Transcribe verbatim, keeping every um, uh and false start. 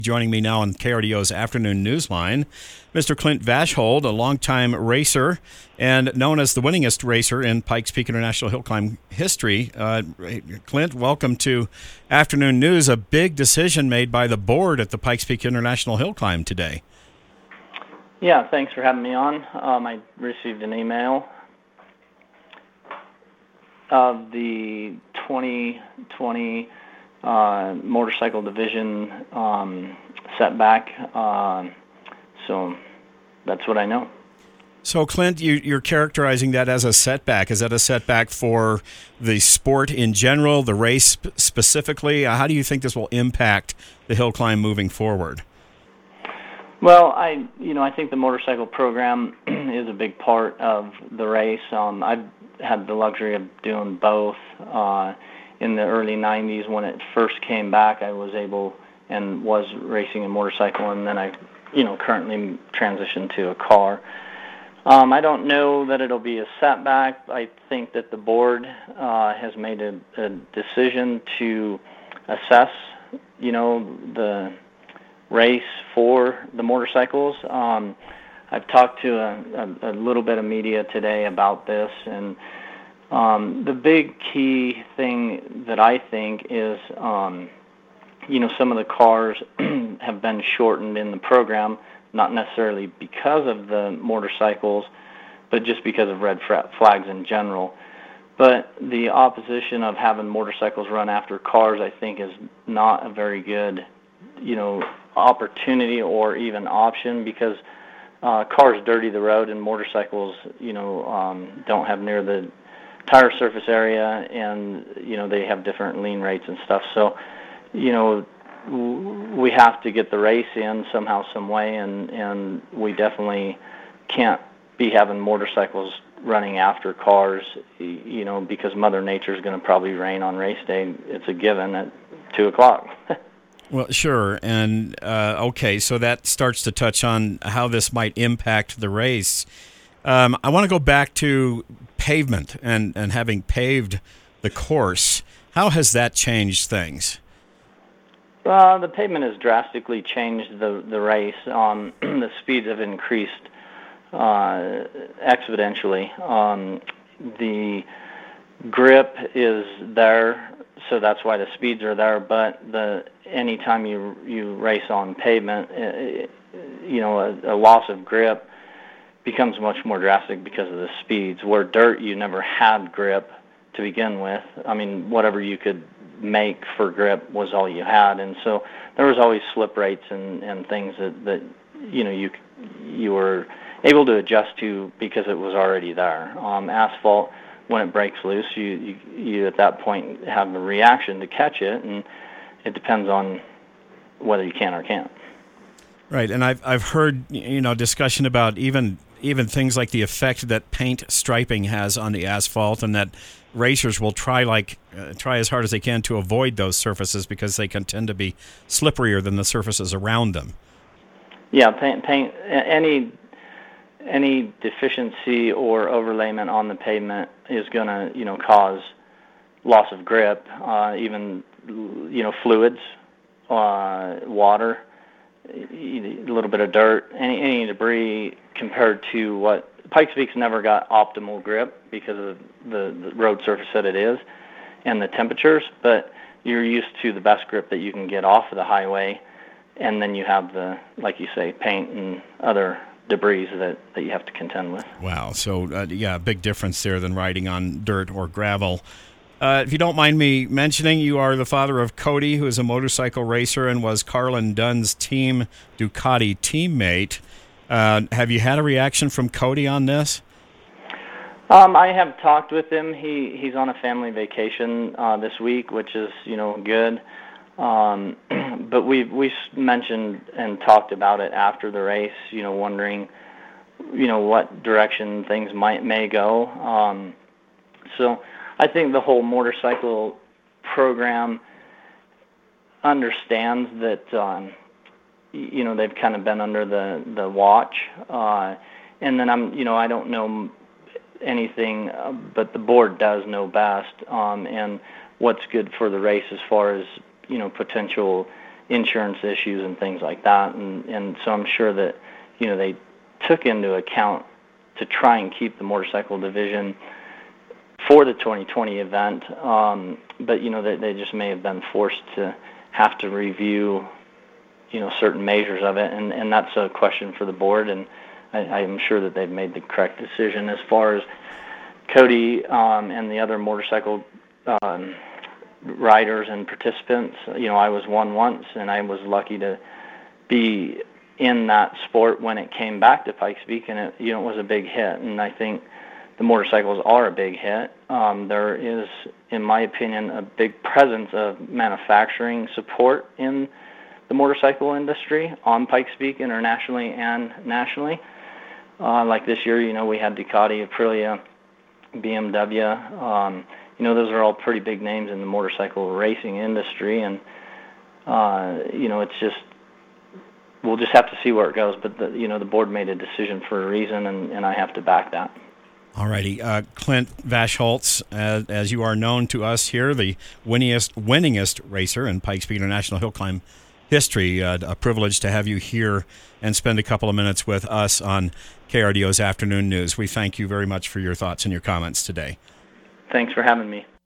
Joining me now on K R D O's Afternoon Newsline, Mister Clint Vaschhold, a longtime racer and known as the winningest racer in Pikes Peak International Hill Climb history. Uh, Clint, welcome to Afternoon News. A big decision made by the board at the Pikes Peak International Hill Climb today. Yeah, thanks for having me on. Um, I received an email of the twenty twenty Uh, motorcycle division um, setback, uh, so that's what I know. So, Clint, you, you're characterizing that as a setback. Is that a setback for the sport in general, the race sp- specifically? Uh, how do you think this will impact the hill climb moving forward? Well, I you know I think the motorcycle program is a big part of the race. Um, I've had the luxury of doing both. Uh, In the early nineties, when it first came back, I was able and was racing a motorcycle, and then I, you know, currently transitioned to a car. Um, I don't know that it'll be a setback. I think that the board uh, has made a, a decision to assess, you know, the race for the motorcycles. Um, I've talked to a, a, a little bit of media today about this, and Um, the big key thing that I think is, um, you know, some of the cars have been shortened in the program, not necessarily because of the motorcycles, but just because of red flags in general. But the opposition of having motorcycles run after cars, I think, is not a very good, you know, opportunity or even option, because uh, cars dirty the road and motorcycles, you know, um, don't have near the tire surface area, and you know they have different lean rates and stuff. So, you know, we have to get the race in somehow, some way, and and we definitely can't be having motorcycles running after cars, you know, because Mother Nature is going to probably rain on race day. It's a given at two o'clock. Well, sure, and uh, okay, so that starts to touch on how this might impact the race. Um, I want to go back to pavement and, and having paved the course. How has that changed things? Uh, the pavement has drastically changed the, the race. Um, the speeds have increased uh, exponentially. Um, the grip is there, so that's why the speeds are there. But the anytime you you race on pavement, it, you know, a, a loss of grip becomes much more drastic because of the speeds. Where dirt, you never had grip to begin with. I mean, whatever you could make for grip was all you had, and so there was always slip rates and, and things that, that you know you you were able to adjust to because it was already there. Um, asphalt, when it breaks loose, you, you you at that point have a reaction to catch it, and it depends on whether you can or can't. Right, and I've I've heard you know discussion about even. even things like the effect that paint striping has on the asphalt, and that racers will try like uh, try as hard as they can to avoid those surfaces because they can tend to be slipperier than the surfaces around them. Yeah, paint, paint any any deficiency or overlayment on the pavement is going to you know cause loss of grip. Uh, even you know fluids, uh, water, a little bit of dirt, any any debris compared to what Pikes Peak's never got optimal grip because of the, the road surface that it is and the temperatures, but you're used to the best grip that you can get off of the highway, and then you have the, like you say, paint and other debris that, that you have to contend with. Wow, so uh, yeah, big difference there than riding on dirt or gravel. Uh, if you don't mind me mentioning, you are the father of Cody, who is a motorcycle racer and was Carlin Dunn's Team Ducati teammate. Uh, have you had a reaction from Cody on this? Um, I have talked with him. He he's on a family vacation uh, this week, which is you know good. Um, but we've we mentioned and talked about it after the race. You know, wondering, you know, what direction things might may go. Um, so I think the whole motorcycle program understands that. Um, you know, they've kind of been under the, the watch. Uh, and then I'm, you know, I don't know anything, uh, but the board does know best, um, and what's good for the race as far as, you know, potential insurance issues and things like that. And, and so I'm sure that, you know, they took into account to try and keep the motorcycle division for the twenty twenty event. Um, but, you know, they, they just may have been forced to have to review, you know, certain measures of it. And, and that's a question for the board. And I, I'm sure that they've made the correct decision. As far as Cody um, and the other motorcycle um, riders and participants, you know, I was one once, and I was lucky to be in that sport when it came back to Pikes Peak, and it, you know, it was a big hit. And I think the motorcycles are a big hit. Um, there is, in my opinion, a big presence of manufacturing support in the motorcycle industry on Pikes Peak internationally and nationally. Uh, like this year, you know, we had Ducati, Aprilia, B M W. Um, you know, those are all pretty big names in the motorcycle racing industry, and uh, you know, it's just, we'll just have to see where it goes. But the, you know, the board made a decision for a reason, and, and I have to back that. All righty, uh, Clint Vaschholz, uh, as you are known to us here, the winningest winningest racer in Pikes Peak International Hill Climb history. Uh, a privilege to have you here and spend a couple of minutes with us on K R D O's Afternoon News. We thank you very much for your thoughts and your comments today. Thanks for having me.